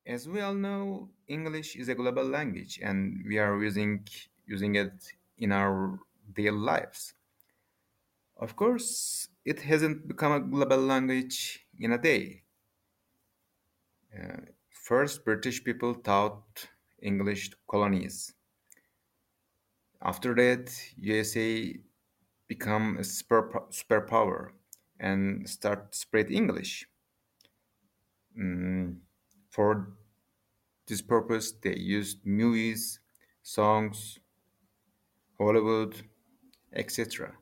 As we all know, English is a global language and we are using it in our daily lives. Of course, it hasn't become a global language in a day. First, British people taught English to colonies. After that, USA become a superpower and start spread English. For this purpose, they used movies, songs, Hollywood, etc.